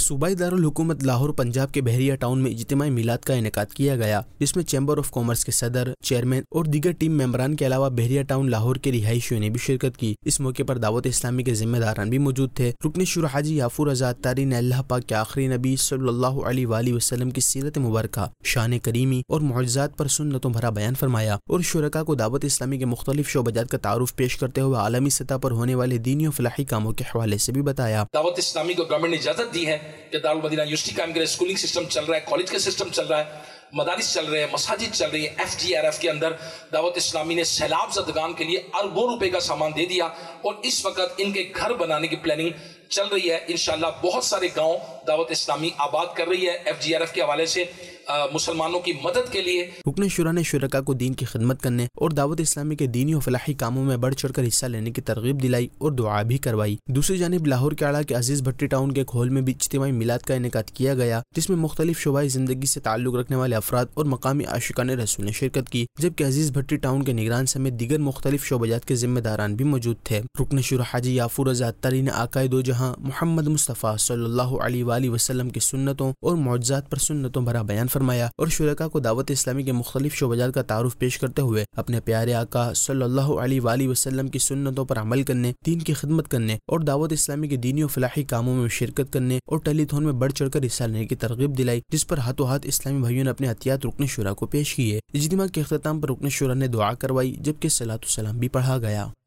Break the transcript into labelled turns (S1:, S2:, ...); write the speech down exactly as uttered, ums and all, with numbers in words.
S1: صوبائی دارالحکومت لاہور پنجاب کے بحریہ ٹاؤن میں اجتماعی میلاد کا انعقاد کیا گیا، جس میں چیمبر آف کامرس کے صدر، چیئرمین اور دیگر ٹیم ممبران کے علاوہ بحریہ ٹاؤن لاہور کے رہائشیوں نے بھی شرکت کی۔ اس موقع پر دعوت اسلامی کے ذمہ داران بھی موجود تھے۔ رکن شورا حاجی یافور رضا اتاری نے اللہ پاک کے آخری نبی صلی اللہ علیہ وآلہ وسلم کی سیرت مبارکہ، شان کریمی اور معجزات پر سنتوں بھرا بیان فرمایا اور شرکاء کو دعوت اسلامی کے مختلف شعبہ جات کا تعارف پیش کرتے ہوئے عالمی سطح پر ہونے والے دینی و فلاحی کاموں کے حوالے سے بھی بتایا۔
S2: دعوت اسلامی کو گورنمنٹ نے اجازت دی ہے کہ دارالمدینہ یونیورسٹی قائم کرے، اسکولنگ سسٹم چل رہا ہے، کالج کا سسٹم چل رہا ہے، مدارس چل رہے ہیں، مساجد چل رہی ہے۔ ایف جی آر ایف کے اندر دعوت اسلامی نے سیلاب زدگان کے لیے اربوں روپے کا سامان دے دیا اور اس وقت ان کے گھر بنانے کی پلاننگ چل رہی ہے۔ انشاءاللہ بہت سارے گاؤں دعوت اسلامی آباد کر رہی ہے ایف جی آر ایف کے حوالے سے مسلمانوں کی مدد کے لیے۔
S1: رکن شورا نے شرکاء کو دین کی خدمت کرنے اور دعوت اسلامی کے دینی و فلاحی کاموں میں بڑھ چڑھ کر حصہ لینے کی ترغیب دلائی اور دعا بھی کروائی۔ دوسری جانب لاہور کے اڑا کے عزیز بھٹی ٹاؤن کے ایک ہال میں بھی اجتماعی میلاد کا انعقاد کیا گیا، جس میں مختلف شعبۂ زندگی سے تعلق رکھنے والے افراد اور مقامی عاشقان رسول نے شرکت کی، جبکہ عزیز بھٹی ٹاؤن کے نگران سمیت دیگر مختلف شعبہ جات کے ذمہ داران بھی موجود تھے۔ رکن شورا حاجی یافور رضا اتاری نے آقائے دو جہاں محمد مصطفیٰ صلی اللہ علیہ وآلہ وسلم کی سنتوں اور معجزات پر سنتوں بھرا بیان فرمایا اور شرکاء کو دعوت اسلامی کے مختلف شعبہ جات کا تعارف پیش کرتے ہوئے اپنے پیارے آقا صلی اللہ علیہ وآلہ وسلم کی سنتوں پر عمل کرنے، دین کی خدمت کرنے اور دعوت اسلامی کے دینی و فلاحی کاموں میں شرکت کرنے اور ٹیلی تھون میں بڑھ چڑھ کر حصہ لینے کی ترغیب دلائی، جس پر ہاتھوں ہاتھ اسلامی بھائیوں نے اپنے عطیات رکن شورا کو پیش کیے۔ اجتماع کے اختتام پر رکن شورا نے دعا کروائی، جبکہ صلاۃ و سلام بھی پڑھا گیا۔